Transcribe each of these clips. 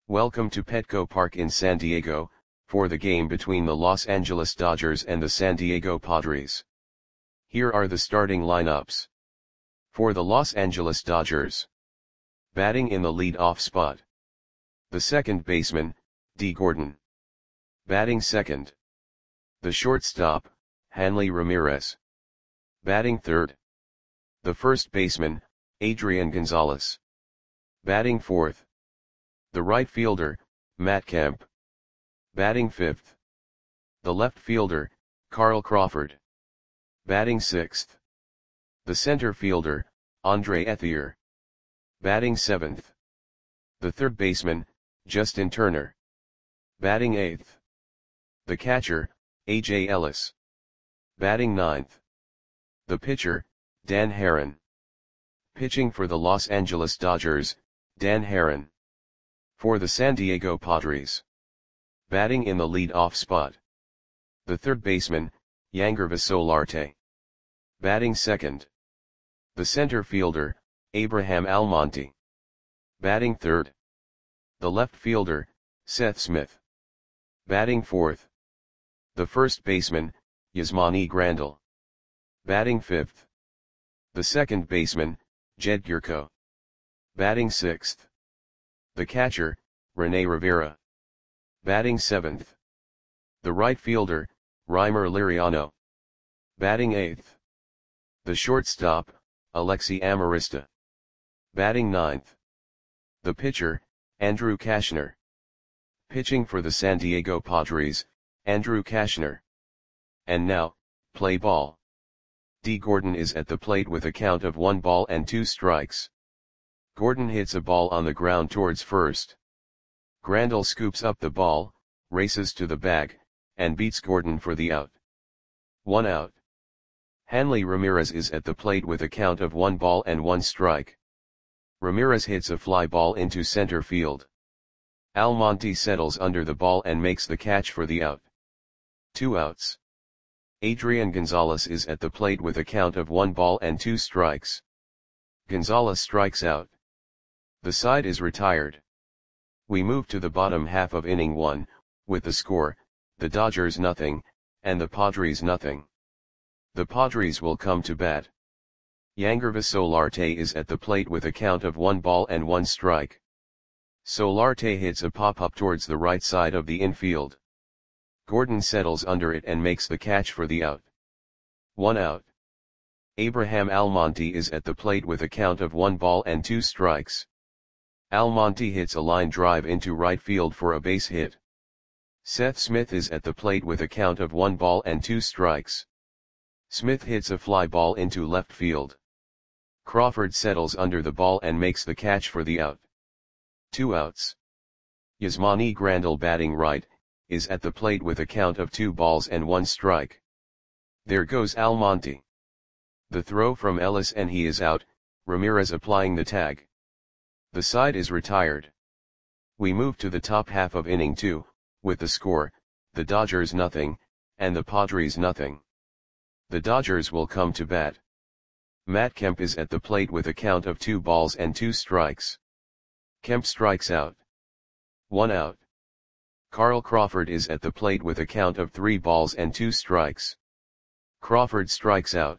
Welcome to Petco Park in San Diego, for the game between the Los Angeles Dodgers and the San Diego Padres. Here are the starting lineups. For the Los Angeles Dodgers. Batting in the lead-off spot. The second baseman, Dee Gordon. Batting second. The shortstop, Hanley Ramirez. Batting third. The first baseman, Adrian Gonzalez. Batting fourth. The right fielder, Matt Kemp. Batting fifth. The left fielder, Carl Crawford. Batting sixth. The center fielder, Andre Ethier. Batting seventh. The third baseman, Justin Turner. Batting eighth. The catcher, A.J. Ellis. Batting ninth. The pitcher, Dan Haren. Pitching for the Los Angeles Dodgers, Dan Haren. For the San Diego Padres. Batting in the lead-off spot. The third baseman, Yangervis Solarte. Batting second. The center fielder, Abraham Almonte. Batting third. The left fielder, Seth Smith. Batting fourth. The first baseman, Yasmani Grandal. Batting fifth. The second baseman, Jed Gyorko. Batting sixth. The catcher, Rene Rivera. Batting seventh. The right fielder, Reimer Liriano. Batting eighth. The shortstop, Alexi Amarista. Batting ninth. The pitcher, Andrew Cashner. Pitching for the San Diego Padres, Andrew Cashner. And now, play ball. Dee Gordon is at the plate with a count of 1 ball and 2 strikes. Gordon hits a ball on the ground towards first. Grandal scoops up the ball, races to the bag, and beats Gordon for the out. 1 out. Hanley Ramirez is at the plate with a count of 1 ball and 1 strike. Ramirez hits a fly ball into center field. Almonte settles under the ball and makes the catch for the out. 2 outs. Adrian Gonzalez is at the plate with a count of 1 ball and 2 strikes. Gonzalez strikes out. The side is retired. We move to the bottom half of inning 1, with the score, the Dodgers nothing, and the Padres nothing. The Padres will come to bat. Yangervis Solarte is at the plate with a count of 1 ball and 1 strike. Solarte hits a pop-up towards the right side of the infield. Gordon settles under it and makes the catch for the out. 1 out. Abraham Almonte is at the plate with a count of 1 ball and 2 strikes. Almonte hits a line drive into right field for a base hit. Seth Smith is at the plate with a count of 1 ball and 2 strikes. Smith hits a fly ball into left field. Crawford settles under the ball and makes the catch for the out. 2 outs. Yasmani Grandal, batting right, is at the plate with a count of 2 balls and 1 strike. There goes Almonte. The throw from Ellis and he is out, Ramirez applying the tag. The side is retired. We move to the top half of inning 2, with the score, the Dodgers nothing, and the Padres nothing. The Dodgers will come to bat. Matt Kemp is at the plate with a count of 2 balls and 2 strikes. Kemp strikes out. 1 out. Carl Crawford is at the plate with a count of 3 balls and 2 strikes. Crawford strikes out.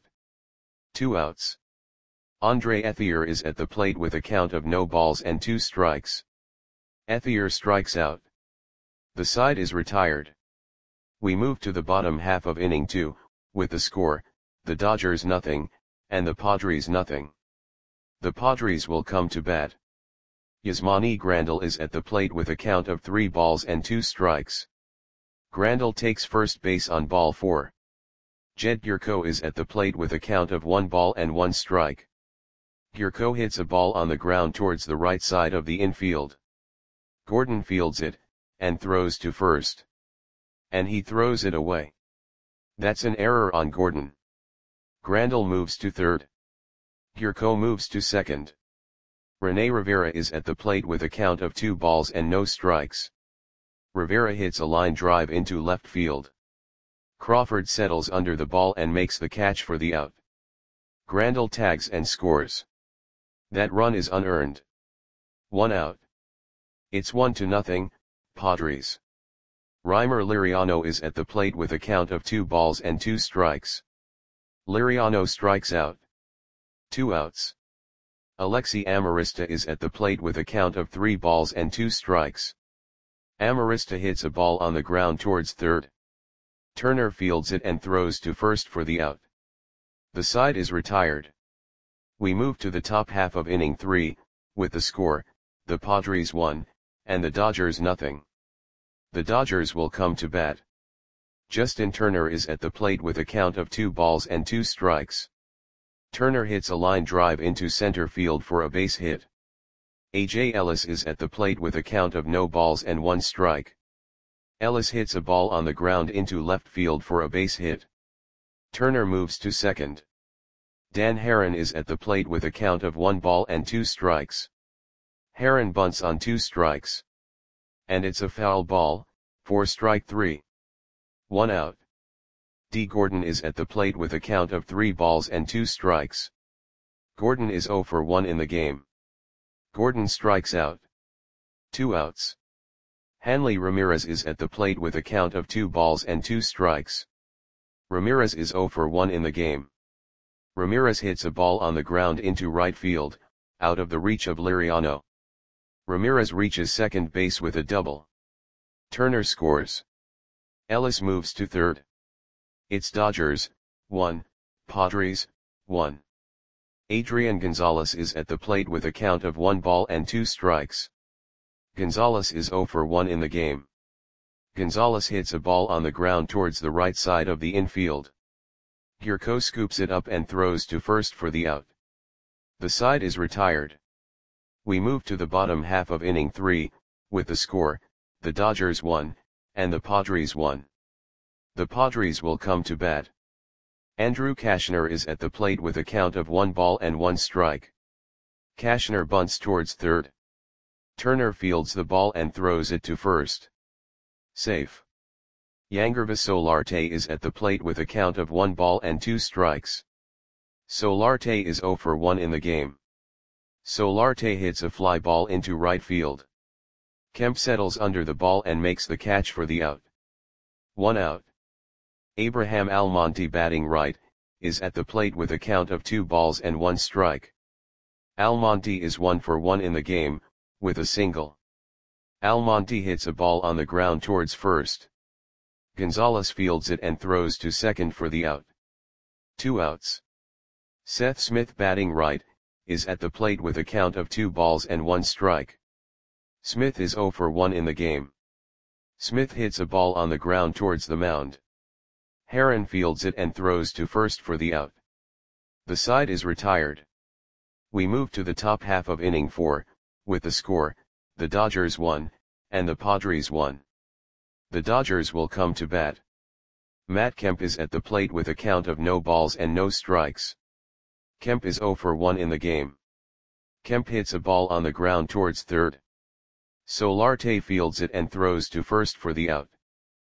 2 outs. Andre Ethier is at the plate with a count of no balls and 2 strikes. Ethier strikes out. The side is retired. We move to the bottom half of inning 2, with the score, the Dodgers nothing, and the Padres nothing. The Padres will come to bat. Yasmani Grandal is at the plate with a count of 3 balls and 2 strikes. Grandal takes first base on ball 4. Jed Gyorko is at the plate with a count of 1 ball and 1 strike. Gyorko hits a ball on the ground towards the right side of the infield. Gordon fields it, and throws to first. And he throws it away. That's an error on Gordon. Grandal moves to third. Gyorko moves to second. Rene Rivera is at the plate with a count of 2 balls and no strikes. Rivera hits a line drive into left field. Crawford settles under the ball and makes the catch for the out. Grandal tags and scores. That run is unearned. 1 out. It's 1-0, Padres. Reimer Liriano is at the plate with a count of 2 balls and 2 strikes. Liriano strikes out. 2 outs. Alexi Amarista is at the plate with a count of 3 balls and 2 strikes. Amarista hits a ball on the ground towards third. Turner fields it and throws to first for the out. The side is retired. We move to the top half of inning 3, with the score, the Padres 1, and the Dodgers 0. The Dodgers will come to bat. Justin Turner is at the plate with a count of 2 balls and 2 strikes. Turner hits a line drive into center field for a base hit. A.J. Ellis is at the plate with a count of no balls and 1 strike. Ellis hits a ball on the ground into left field for a base hit. Turner moves to second. Dan Haren is at the plate with a count of 1 ball and 2 strikes. Haren bunts on 2 strikes. And it's a foul ball, for strike 3. 1 out. D. Gordon is at the plate with a count of 3 balls and 2 strikes. Gordon is 0 for 1 in the game. Gordon strikes out. 2 outs. Hanley Ramirez is at the plate with a count of 2 balls and 2 strikes. Ramirez is 0 for 1 in the game. Ramirez hits a ball on the ground into right field, out of the reach of Liriano. Ramirez reaches second base with a double. Turner scores. Ellis moves to third. It's Dodgers, 1, Padres, 1. Adrian Gonzalez is at the plate with a count of 1 ball and 2 strikes. Gonzalez is 0 for 1 in the game. Gonzalez hits a ball on the ground towards the right side of the infield. Gurko scoops it up and throws to first for the out. The side is retired. We move to the bottom half of inning 3, with the score, the Dodgers 1, and the Padres 1. The Padres will come to bat. Andrew Cashner is at the plate with a count of 1 ball and 1 strike. Cashner bunts towards third. Turner fields the ball and throws it to first. Safe. Yangervis Solarte is at the plate with a count of 1 ball and 2 strikes. Solarte is 0 for 1 in the game. Solarte hits a fly ball into right field. Kemp settles under the ball and makes the catch for the out. 1 out. Abraham Almonte batting right, is at the plate with a count of 2 balls and 1 strike. Almonte is 1 for 1 in the game, with a single. Almonte hits a ball on the ground towards first. Gonzalez fields it and throws to second for the out. 2 outs. Seth Smith batting right, is at the plate with a count of 2 balls and 1 strike. Smith is 0 for 1 in the game. Smith hits a ball on the ground towards the mound. Haren fields it and throws to first for the out. The side is retired. We move to the top half of inning 4, with the score, the Dodgers 1, and the Padres 1. The Dodgers will come to bat. Matt Kemp is at the plate with a count of no balls and no strikes. Kemp is 0 for 1 in the game. Kemp hits a ball on the ground towards third. Solarte fields it and throws to first for the out.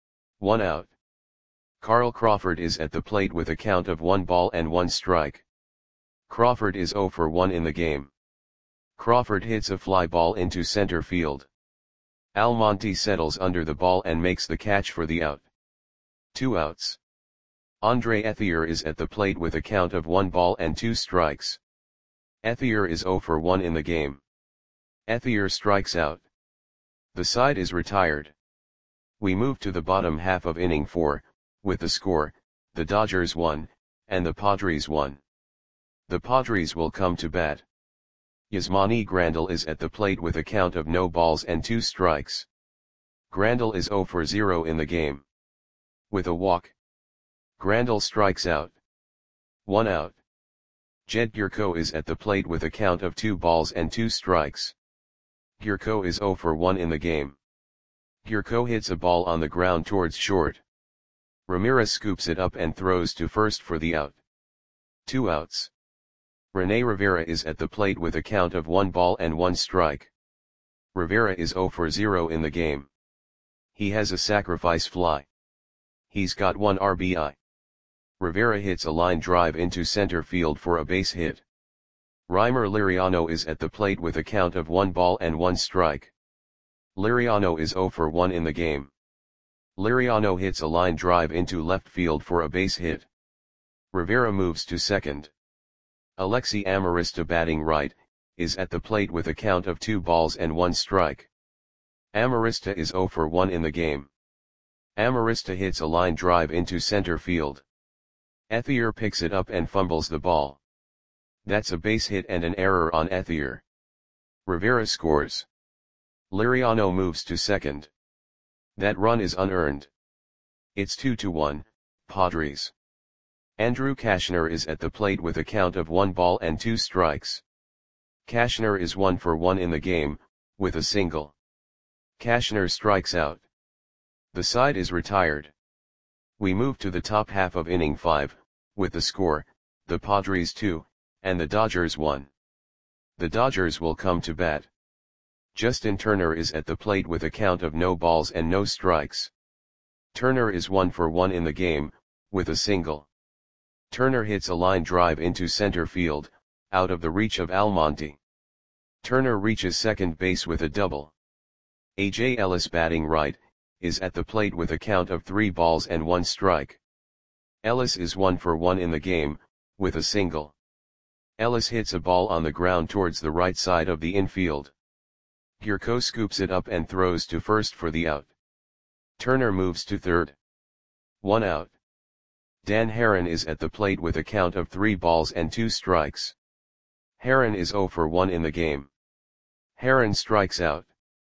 1 out. Carl Crawford is at the plate with a count of 1 ball and 1 strike. Crawford is 0 for 1 in the game. Crawford hits a fly ball into center field. Almonte settles under the ball and makes the catch for the out. 2 outs. Andre Ethier is at the plate with a count of 1 ball and 2 strikes. Ethier is 0 for 1 in the game. Ethier strikes out. The side is retired. We move to the bottom half of inning 4, with the score, the Dodgers 1, and the Padres 1. The Padres will come to bat. Yasmani Grandal is at the plate with a count of no balls and 2 strikes. Grandal is 0 for 0 in the game. With a walk. Grandal strikes out. 1 out. Jed Gurko is at the plate with a count of 2 balls and 2 strikes. Gurko is 0 for 1 in the game. Gurko hits a ball on the ground towards short. Ramirez scoops it up and throws to first for the out. 2 outs. Rene Rivera is at the plate with a count of 1 ball and 1 strike. Rivera is 0 for 0 in the game. He has a sacrifice fly. He's got 1 RBI. Rivera hits a line drive into center field for a base hit. Reimer Liriano is at the plate with a count of 1 ball and 1 strike. Liriano is 0 for 1 in the game. Liriano hits a line drive into left field for a base hit. Rivera moves to second. Alexi Amarista, batting right, is at the plate with a count of 2 balls and 1 strike. Amarista is 0 for 1 in the game. Amarista hits a line drive into center field. Ethier picks it up and fumbles the ball. That's a base hit and an error on Ethier. Rivera scores. Liriano moves to second. That run is unearned. It's 2-1, Padres. Andrew Cashner is at the plate with a count of 1 ball and 2 strikes. Cashner is 1 for 1 in the game, with a single. Cashner strikes out. The side is retired. We move to the top half of inning 5, with the score, the Padres 2, and the Dodgers 1. The Dodgers will come to bat. Justin Turner is at the plate with a count of no balls and no strikes. Turner is 1 for 1 in the game, with a single. Turner hits a line drive into center field, out of the reach of Almonte. Turner reaches second base with a double. A.J. Ellis, batting right, is at the plate with a count of 3 balls and 1 strike. Ellis is 1 for 1 in the game, with a single. Ellis hits a ball on the ground towards the right side of the infield. Gurko scoops it up and throws to first for the out. Turner moves to third. 1 out. Dan Haren is at the plate with a count of 3 balls and 2 strikes. Haren is 0 for 1 in the game. Haren strikes out.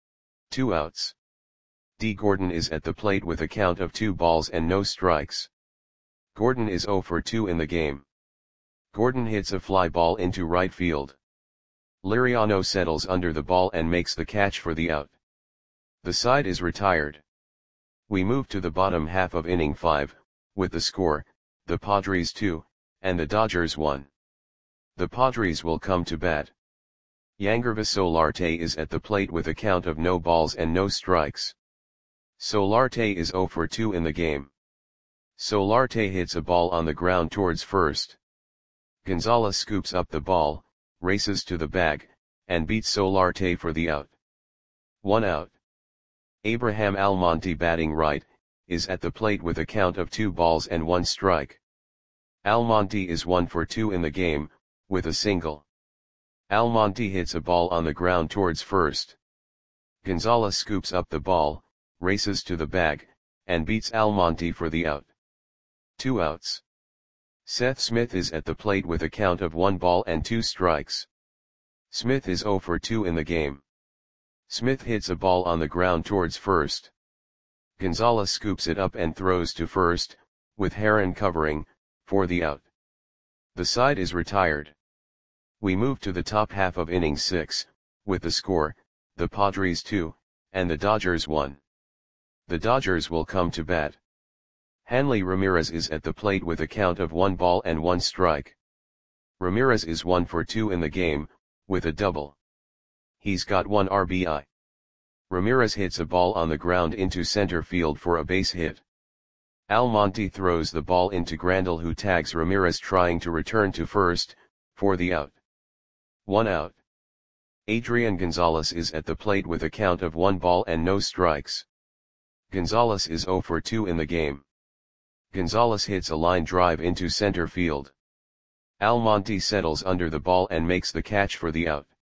2 outs. D. Gordon is at the plate with a count of 2 balls and no strikes. Gordon is 0 for 2 in the game. Gordon hits a fly ball into right field. Liriano settles under the ball and makes the catch for the out. The side is retired. We move to the bottom half of inning 5, with the score, the Padres 2, and the Dodgers 1. The Padres will come to bat. Yangervis Solarte is at the plate with a count of no balls and no strikes. Solarte is 0 for 2 in the game. Solarte hits a ball on the ground towards first. Gonzalez scoops up the ball, races to the bag, and beats Solarte for the out. 1 out. Abraham Almonte, batting right, is at the plate with a count of 2 balls and 1 strike. Almonte is 1 for 2 in the game, with a single. Almonte hits a ball on the ground towards first. Gonzalez scoops up the ball, races to the bag, and beats Almonte for the out. 2 outs. Seth Smith is at the plate with a count of 1 ball and 2 strikes. Smith is 0 for 2 in the game. Smith hits a ball on the ground towards first. Gonzalez scoops it up and throws to first, with Haren covering, for the out. The side is retired. We move to the top half of inning 6, with the score, the Padres 2, and the Dodgers 1. The Dodgers will come to bat. Hanley Ramirez is at the plate with a count of 1 ball and 1 strike. Ramirez is 1 for 2 in the game, with a double. He's got 1 RBI. Ramirez hits a ball on the ground into center field for a base hit. Almonte throws the ball into Grandal, who tags Ramirez trying to return to first, for the out. 1 out. Adrian Gonzalez is at the plate with a count of 1 ball and no strikes. Gonzalez is 0 for 2 in the game. Gonzalez hits a line drive into center field. Almonte settles under the ball and makes the catch for the out.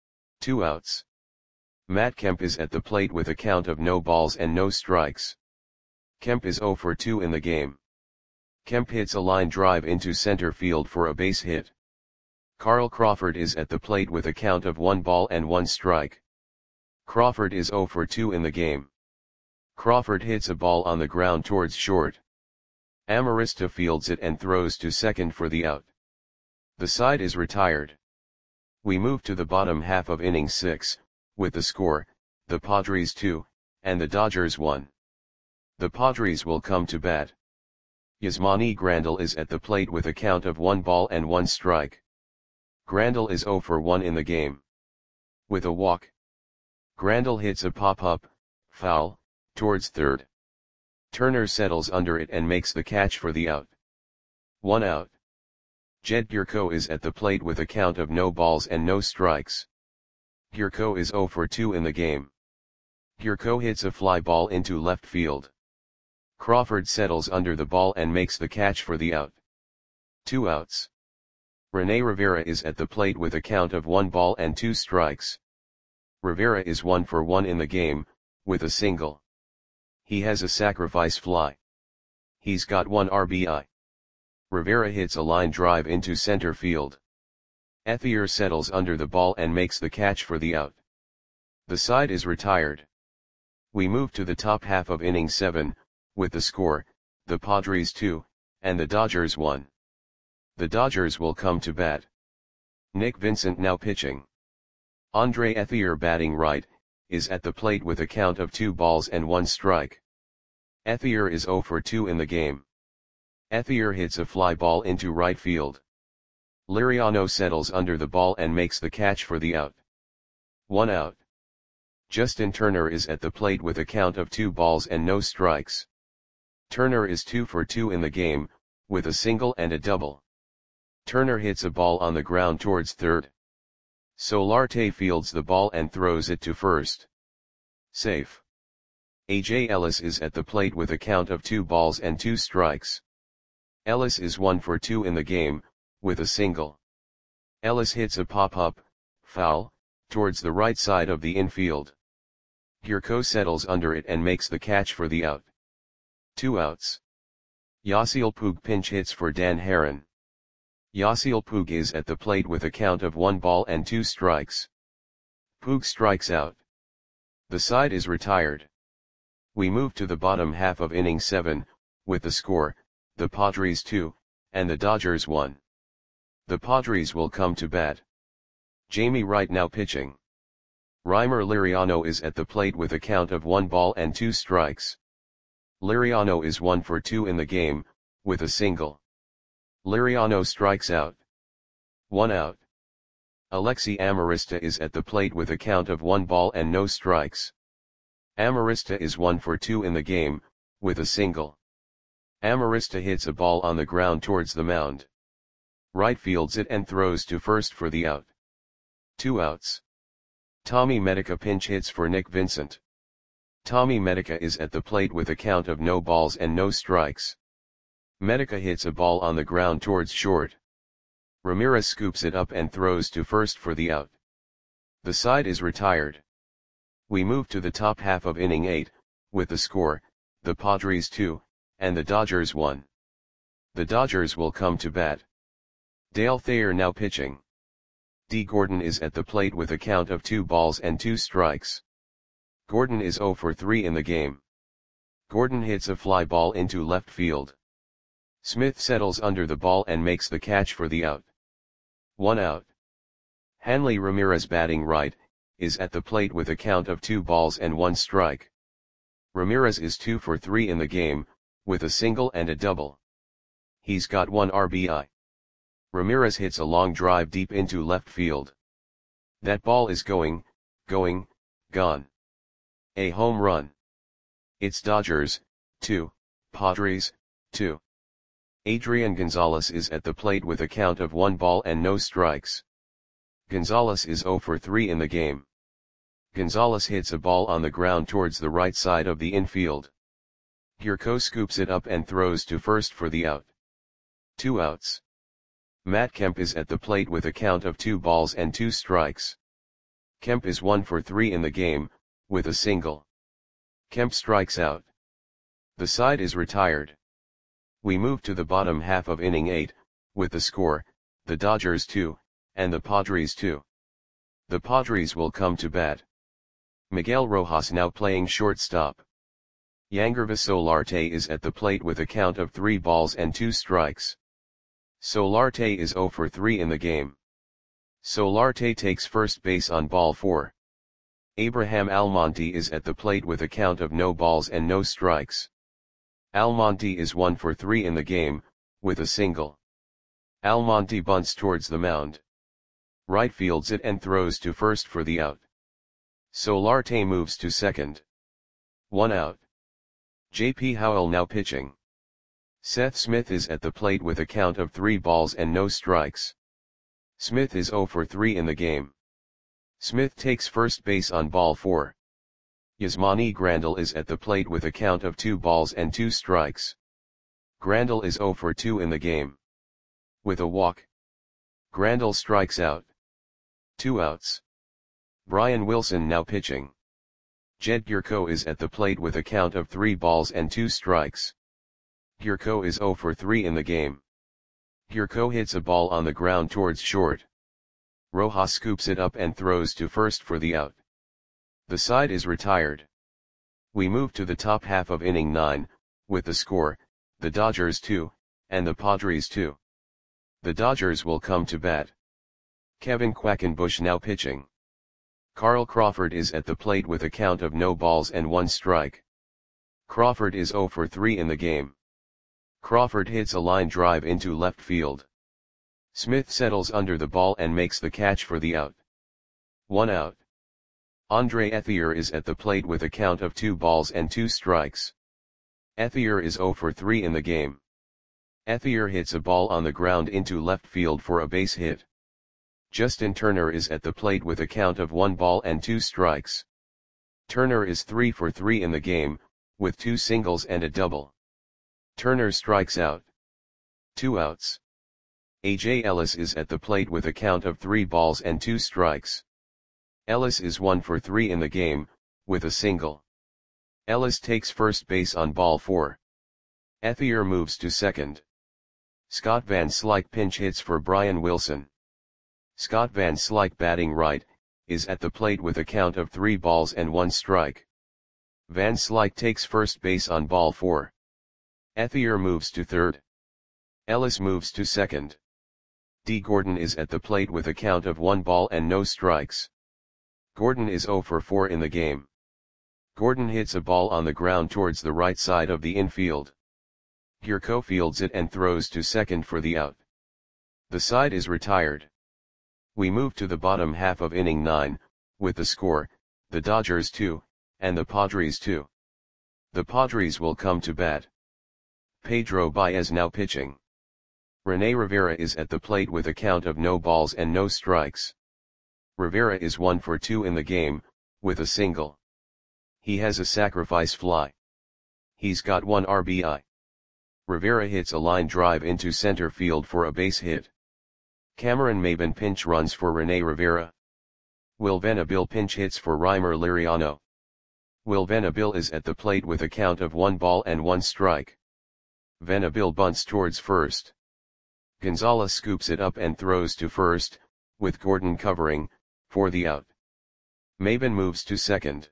2 outs. Matt Kemp is at the plate with a count of no balls and no strikes. Kemp is 0 for 2 in the game. Kemp hits a line drive into center field for a base hit. Carl Crawford is at the plate with a count of 1 ball and 1 strike. Crawford is 0 for 2 in the game. Crawford hits a ball on the ground towards short. Amarista fields it and throws to second for the out. The side is retired. We move to the bottom half of inning 6, with the score, the Padres 2, and the Dodgers 1. The Padres will come to bat. Yasmani Grandal is at the plate with a count of 1 ball and 1 strike. Grandal is 0 for 1 in the game. With a walk. Grandal hits a pop-up, foul, towards third. Turner settles under it and makes the catch for the out. 1 out. Jed Gurko is at the plate with a count of no balls and no strikes. Gurko is 0 for 2 in the game. Gurko hits a fly ball into left field. Crawford settles under the ball and makes the catch for the out. 2 outs. Rene Rivera is at the plate with a count of 1 ball and 2 strikes. Rivera is 1 for 1 in the game, with a single. He has a sacrifice fly. He's got 1 RBI. Rivera hits a line drive into center field. Ethier settles under the ball and makes the catch for the out. The side is retired. We move to the top half of inning 7, with the score, the Padres 2, and the Dodgers 1. The Dodgers will come to bat. Nick Vincent now pitching. Andre Ethier batting right, is at the plate with a count of 2 balls and 1 strike. Ethier is 0 for 2 in the game. Ethier hits a fly ball into right field. Liriano settles under the ball and makes the catch for the out. 1 out. Justin Turner is at the plate with a count of 2 balls and no strikes. Turner is 2 for 2 in the game, with a single and a double. Turner hits a ball on the ground towards third. Solarte fields the ball and throws it to first. Safe. A.J. Ellis is at the plate with a count of 2 balls and 2 strikes. Ellis is 1 for 2 in the game, with a single. Ellis hits a pop-up, foul, towards the right side of the infield. Gurko settles under it and makes the catch for the out. 2 outs. Yasiel Puig pinch hits for Dan Haren. Yasiel Puig is at the plate with a count of 1 ball and 2 strikes. Puig strikes out. The side is retired. We move to the bottom half of inning 7, with the score, the Padres 2, and the Dodgers 1. The Padres will come to bat. Jamie Wright now pitching. Reimer Liriano is at the plate with a count of 1 ball and 2 strikes. Liriano is 1 for 2 in the game, with a single. Liriano strikes out. 1 out. Alexi Amarista is at the plate with a count of 1 ball and no strikes. Amarista is 1 for 2 in the game, with a single. Amarista hits a ball on the ground towards the mound. Wright fields it and throws to first for the out. 2 outs. Tommy Medica pinch hits for Nick Vincent. Tommy Medica is at the plate with a count of no balls and no strikes. Medica hits a ball on the ground towards short. Ramirez scoops it up and throws to first for the out. The side is retired. We move to the top half of inning 8, with the score, the Padres 2, and the Dodgers 1. The Dodgers will come to bat. Dale Thayer now pitching. D. Gordon is at the plate with a count of 2 balls and 2 strikes. Gordon is 0 for 3 in the game. Gordon hits a fly ball into left field. Smith settles under the ball and makes the catch for the out. 1 out. Hanley Ramirez batting right, is at the plate with a count of 2 balls and 1 strike. Ramirez is 2 for 3 in the game, with a single and a double. He's got 1 RBI. Ramirez hits a long drive deep into left field. That ball is going, gone. A home run. It's Dodgers, 2, Padres, 2. Adrian Gonzalez is at the plate with a count of 1 ball and no strikes. Gonzalez is 0 for 3 in the game. Gonzalez hits a ball on the ground towards the right side of the infield. Gurko scoops it up and throws to first for the out. 2 outs. Matt Kemp is at the plate with a count of 2 balls and 2 strikes. Kemp is 1 for 3 in the game, with a single. Kemp strikes out. The side is retired. We move to the bottom half of inning 8, with the score, the Dodgers 2, and the Padres 2. The Padres will come to bat. Miguel Rojas now playing shortstop. Yangervis Solarte is at the plate with a count of 3 balls and 2 strikes. Solarte is 0 for 3 in the game. Solarte takes first base on ball 4. Abraham Almonte is at the plate with a count of no balls and no strikes. Almonte is 1 for 3 in the game, with a single. Almonte bunts towards the mound. Wright fields it and throws to first for the out. Solarte moves to second. 1 out. J.P. Howell now pitching. Seth Smith is at the plate with a count of 3 balls and no strikes. Smith is 0 for 3 in the game. Smith takes first base on ball 4. Yasmani Grandal is at the plate with a count of 2 balls and 2 strikes. Grandal is 0 for 2 in the game. With a walk, Grandal strikes out. 2 outs. Brian Wilson now pitching. Jed Gyorko is at the plate with a count of 3 balls and 2 strikes. Gyorko is 0 for 3 in the game. Gyorko hits a ball on the ground towards short. Rojas scoops it up and throws to first for the out. The side is retired. We move to the top half of inning 9, with the score, the Dodgers 2, and the Padres 2. The Dodgers will come to bat. Kevin Quackenbush now pitching. Carl Crawford is at the plate with a count of no balls and 1 strike. Crawford is 0 for 3 in the game. Crawford hits a line drive into left field. Smith settles under the ball and makes the catch for the out. 1 out. Andre Ethier is at the plate with a count of 2 balls and 2 strikes. Ethier is 0 for 3 in the game. Ethier hits a ball on the ground into left field for a base hit. Justin Turner is at the plate with a count of 1 ball and 2 strikes. Turner is 3 for 3 in the game, with 2 singles and a double. Turner strikes out. 2 outs. A.J. Ellis is at the plate with a count of 3 balls and 2 strikes. Ellis is 1 for 3 in the game, with a single. Ellis takes first base on ball 4. Ethier moves to second. Scott Van Slyke pinch hits for Brian Wilson. Scott Van Slyke, batting right, is at the plate with a count of 3 balls and 1 strike. Van Slyke takes first base on ball 4. Ethier moves to third. Ellis moves to second. D. Gordon is at the plate with a count of 1 ball and no strikes. Gordon is 0 for 4 in the game. Gordon hits a ball on the ground towards the right side of the infield. Gyorko fields it and throws to second for the out. The side is retired. We move to the bottom half of inning 9, with the score, the Dodgers 2, and the Padres 2. The Padres will come to bat. Pedro Baez now pitching. Rene Rivera is at the plate with a count of no balls and no strikes. Rivera is 1 for 2 in the game, with a single. He has a sacrifice fly. He's got 1 RBI. Rivera hits a line drive into center field for a base hit. Cameron Maybin pinch runs for Rene Rivera. Will Venable pinch hits for Reimer Liriano. Will Venable is at the plate with a count of 1 ball and 1 strike. Venable bunts towards first. Gonzalez scoops it up and throws to first, with Gordon covering, for the out. Maybin moves to second.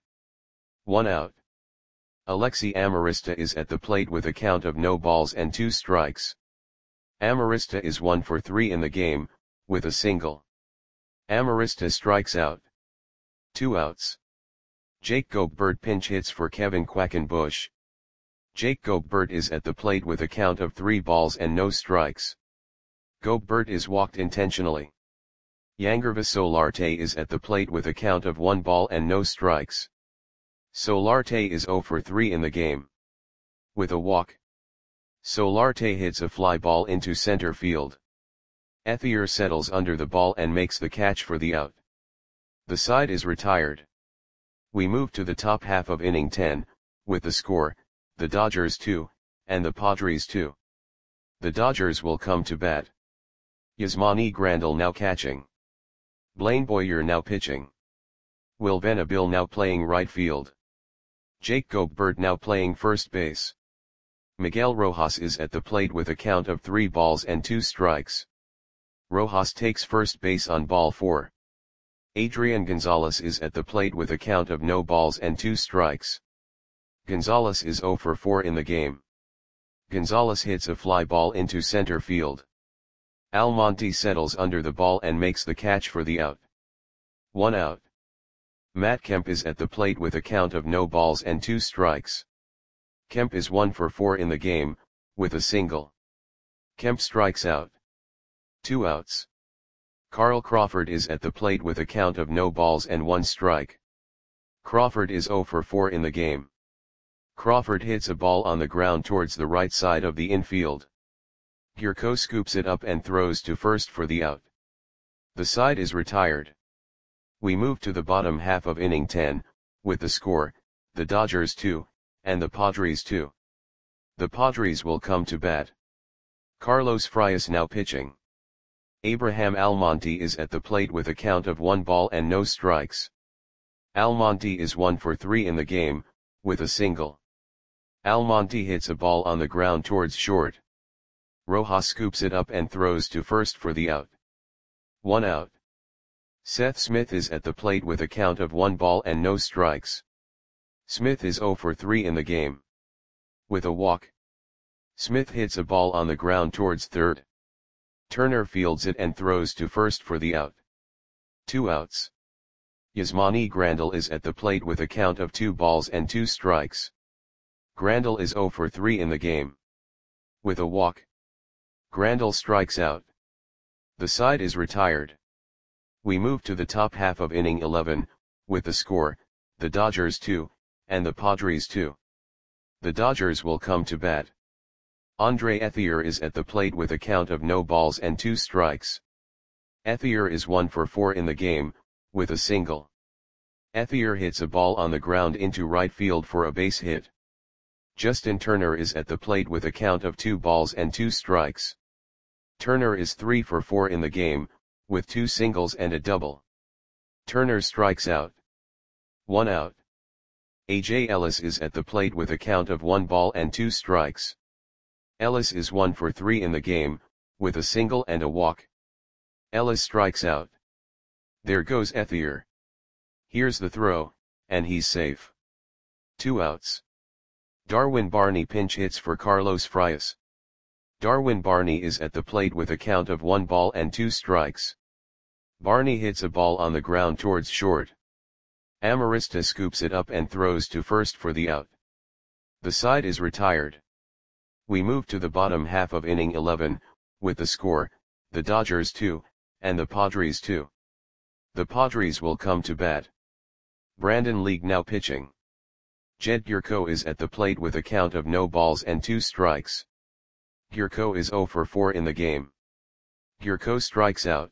1 out. Alexi Amarista is at the plate with a count of no balls and 2 strikes. Amarista is 1 for 3 in the game, with a single. Amarista strikes out. 2 outs. Jake Gobert pinch hits for Kevin Quackenbush. Jake Gobert is at the plate with a count of 3 balls and no strikes. Gobert is walked intentionally. Yangervis Solarte is at the plate with a count of 1 ball and no strikes. Solarte is 0 for 3 in the game. With a walk, Solarte hits a fly ball into center field. Ethier settles under the ball and makes the catch for the out. The side is retired. We move to the top half of inning 10, with the score, the Dodgers 2, and the Padres 2. The Dodgers will come to bat. Yasmani Grandal now catching. Blaine Boyer now pitching. Will Venable now playing right field. Jake Gobert now playing first base. Miguel Rojas is at the plate with a count of 3 balls and 2 strikes. Rojas takes first base on ball 4. Adrian Gonzalez is at the plate with a count of no balls and 2 strikes. Gonzalez is 0 for 4 in the game. Gonzalez hits a fly ball into center field. Almonte settles under the ball and makes the catch for the out. 1 out. Matt Kemp is at the plate with a count of no balls and 2 strikes. Kemp is 1 for 4 in the game, with a single. Kemp strikes out. 2 outs. Carl Crawford is at the plate with a count of no balls and 1 strike. Crawford is 0 for 4 in the game. Crawford hits a ball on the ground towards the right side of the infield. Gyorko scoops it up and throws to first for the out. The side is retired. We move to the bottom half of inning 10, with the score, the Dodgers 2, and the Padres 2. The Padres will come to bat. Carlos Frias now pitching. Abraham Almonte is at the plate with a count of 1 ball and no strikes. Almonte is 1 for 3 in the game, with a single. Almonte hits a ball on the ground towards short. Rojas scoops it up and throws to first for the out. 1 out. Seth Smith is at the plate with a count of 1 ball and no strikes. Smith is 0 for 3 in the game. With a walk. Smith hits a ball on the ground towards third. Turner fields it and throws to first for the out. 2 outs. Yasmani Grandal is at the plate with a count of 2 balls and 2 strikes. Grandal is 0 for 3 in the game. With a walk. Grandal strikes out. The side is retired. We move to the top half of inning 11, with the score, the Dodgers 2, and the Padres 2. The Dodgers will come to bat. Andre Ethier is at the plate with a count of no balls and 2 strikes. Ethier is 1 for 4 in the game, with a single. Ethier hits a ball on the ground into right field for a base hit. Justin Turner is at the plate with a count of 2 balls and 2 strikes. Turner is 3 for 4 in the game, with 2 singles and a double. Turner strikes out. 1 out. A.J. Ellis is at the plate with a count of 1 ball and 2 strikes. Ellis is 1 for 3 in the game, with a single and a walk. Ellis strikes out. There goes Ethier. Here's the throw, and he's safe. 2 outs. Darwin Barney pinch hits for Carlos Frias. Darwin Barney is at the plate with a count of 1 ball and 2 strikes. Barney hits a ball on the ground towards short. Amarista scoops it up and throws to first for the out. The side is retired. We move to the bottom half of inning 11, with the score, the Dodgers 2, and the Padres 2. The Padres will come to bat. Brandon League now pitching. Jed Gyorko is at the plate with a count of no balls and 2 strikes. Gyorko is 0 for 4 in the game. Gyorko strikes out.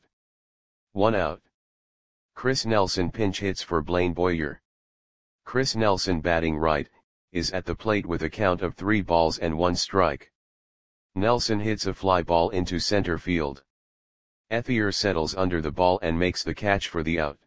1 out. Chris Nelson pinch hits for Blaine Boyer. Chris Nelson batting right, is at the plate with a count of 3 balls and 1 strike. Nelson hits a fly ball into center field. Ethier settles under the ball and makes the catch for the out.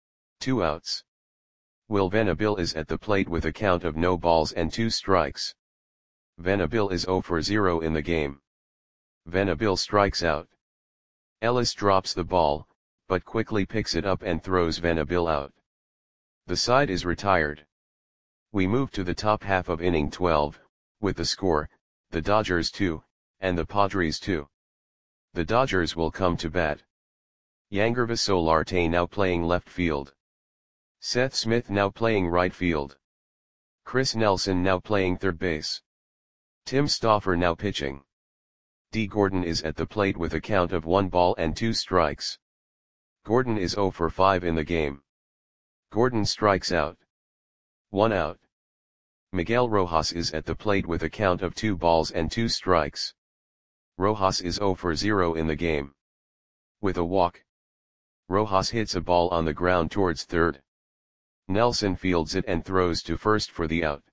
2 outs. Will Venable is at the plate with a count of no balls and 2 strikes. Venable is 0 for 0 in the game. Venable strikes out. Ellis drops the ball, but quickly picks it up and throws Venable out. The side is retired. We move to the top half of inning 12, with the score, the Dodgers 2, and the Padres 2. The Dodgers will come to bat. Yangervis Solarte now playing left field. Seth Smith now playing right field. Chris Nelson now playing third base. Tim Stauffer now pitching. D. Gordon is at the plate with a count of 1 ball and 2 strikes. Gordon is 0 for 5 in the game. Gordon strikes out. 1 out. Miguel Rojas is at the plate with a count of 2 balls and 2 strikes. Rojas is 0 for 0 in the game. With a walk. Rojas hits a ball on the ground towards third. Nelson fields it and throws to first for the out.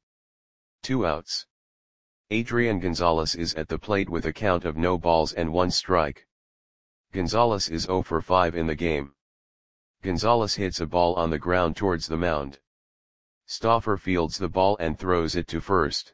2 outs. Adrian Gonzalez is at the plate with a count of no balls and 1 strike. Gonzalez is 0 for 5 in the game. Gonzalez hits a ball on the ground towards the mound. Stauffer fields the ball and throws it to first.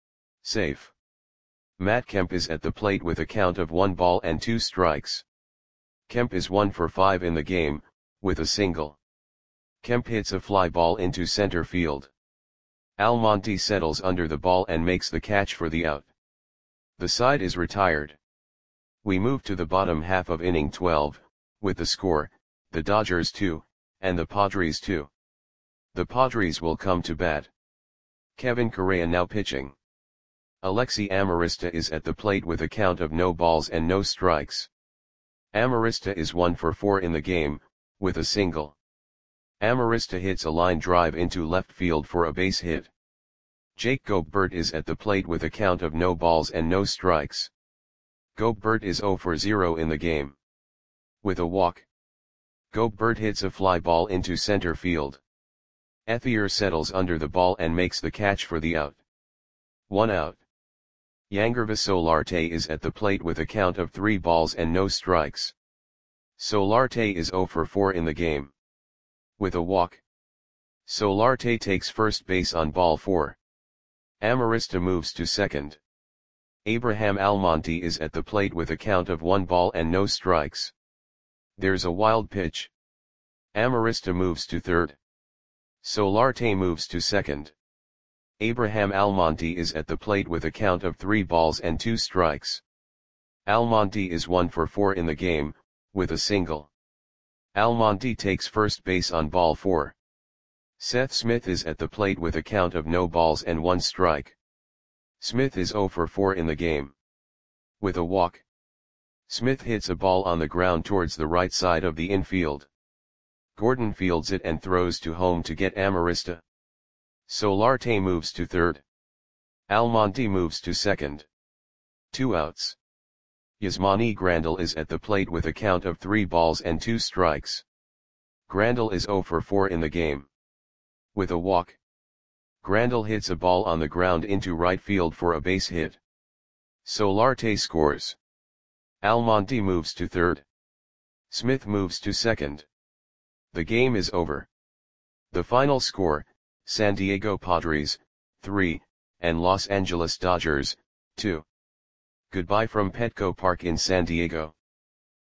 Safe. Matt Kemp is at the plate with a count of 1 ball and 2 strikes. Kemp is 1 for 5 in the game, with a single. Kemp hits a fly ball into center field. Almonte settles under the ball and makes the catch for the out. The side is retired. We move to the bottom half of inning 12, with the score, the Dodgers 2, and the Padres 2. The Padres will come to bat. Kevin Correa now pitching. Alexi Amarista is at the plate with a count of no balls and no strikes. Amarista is 1 for 4 in the game, with a single. Amarista hits a line drive into left field for a base hit. Jake Gobert is at the plate with a count of no balls and no strikes. Gobert is 0 for 0 in the game. With a walk. Gobert hits a fly ball into center field. Ethier settles under the ball and makes the catch for the out. 1 out. Yangervis Solarte is at the plate with a count of 3 balls and no strikes. Solarte is 0 for 4 in the game. With a walk. Solarte takes first base on ball 4. Amarista moves to second. Abraham Almonte is at the plate with a count of 1 ball and no strikes. There's a wild pitch. Amarista moves to third. Solarte moves to second. Abraham Almonte is at the plate with a count of 3 balls and 2 strikes. Almonte is 1 for 4 in the game, with a single. Almonte takes first base on ball 4. Seth Smith is at the plate with a count of no balls and 1 strike. Smith is 0 for 4 in the game. With a walk. Smith hits a ball on the ground towards the right side of the infield. Gordon fields it and throws to home to get Amarista. Solarte moves to third. Almonte moves to second. 2 outs. Yasmani Grandal is at the plate with a count of 3 balls and 2 strikes. Grandal is 0 for 4 in the game. With a walk. Grandal hits a ball on the ground into right field for a base hit. Solarte scores. Almonte moves to third. Smith moves to second. The game is over. The final score, San Diego Padres, 3, and Los Angeles Dodgers, 2. Goodbye from Petco Park in San Diego.